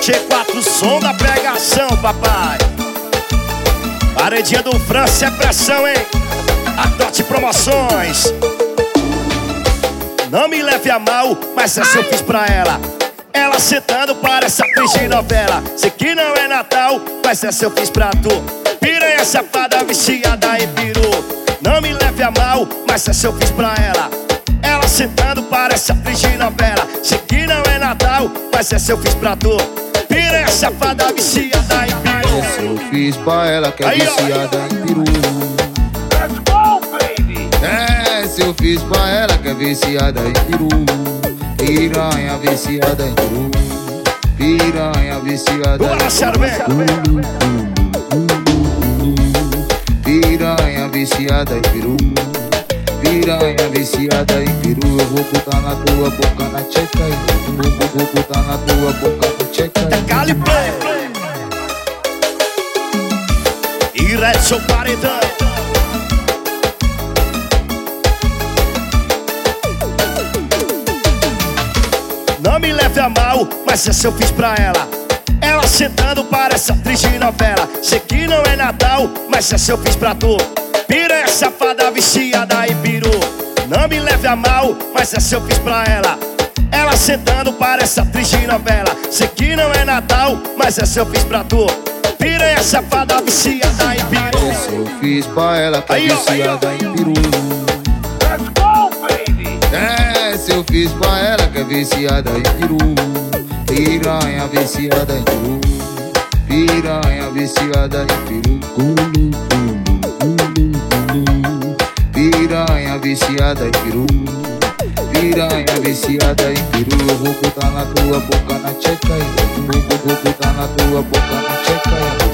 G4, som da pregação, papai. Paredinha do França é pressão, hein? Adote Promoções. Não me leve a mal, mas essa eu fiz pra ela. Ela sentando parece atriz de novela. Sei que não é Natal, mas essa eu fiz pra tu. Piranha safada, viciada em peru. Não me leve a mal, mas essa eu fiz pra ela. Ela sentando parece atriz de novela. Sei que não é Natal, mas essa eu fiz pra tu. Piranha safada, viciada em peru. Essa eu fiz pra ela que é viciada em peru. Let's go, baby! Essa eu fiz pra ela que é viciada em peru. Piranha viciada em peru. Piranha viciada em peru. Piranha viciada em peru. Piranha viciada em peru. Eu vou botar na tua boca na tcheca. Eu vou botar na tua boca na tcheca. Cali Play. E Redson Paredão. Não me leve a mal, mas essa eu fiz pra ela. Ela sentando parece atriz de novela. Sei que não é Natal, mas essa eu fiz pra tu. Piranha safada, viciada em peru. Não me leve a mal, mas essa eu fiz pra ela. Ela sentando parece atriz de novela. Sei que não é Natal, mas essa eu fiz pra tu. Piranha safada, viciada em peru. Essa eu fiz pra ela que é viciada em peru. Let's go, baby! Essa eu fiz pra ela que é viciada em peru. Piranha viciada em peru. Piranha viciada em peru. Piranha viciada em peru. Piranha viciada em peru. Eu vou botar na tua boca na tcheca. Eu vou botar na tua boca na tcheca.